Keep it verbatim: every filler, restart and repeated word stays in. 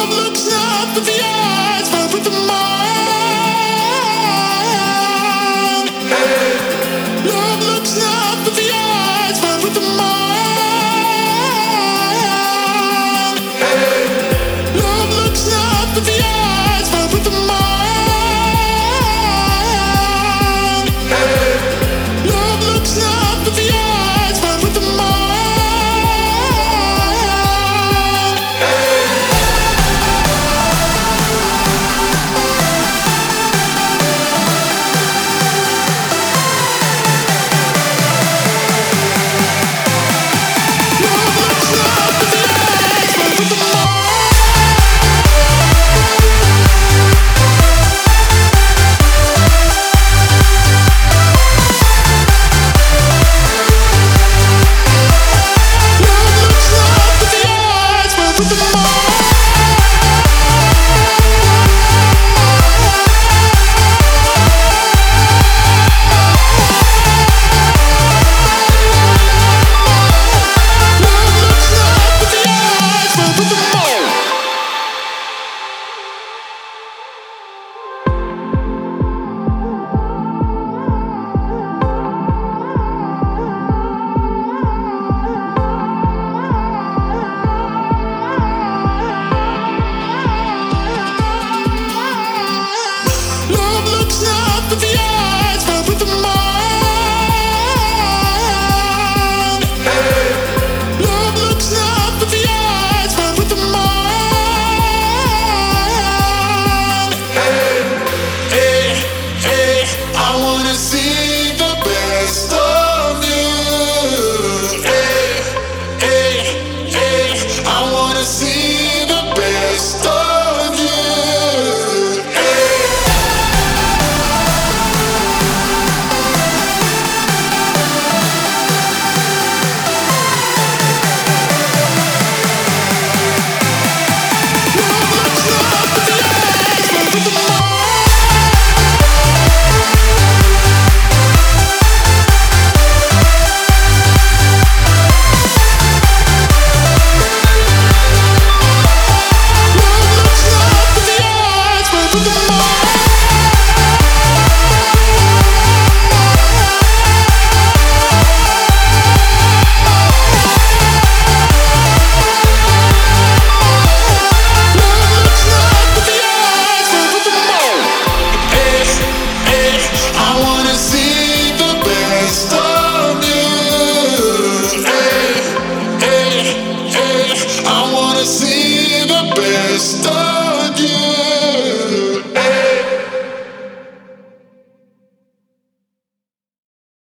Love looks not with the eyes, but with the mind. Love looks not with the eyes, but with the mind. Love looks not with the eyes, but with the mind. Love looks not with the eyes, but with the mind. With the mind.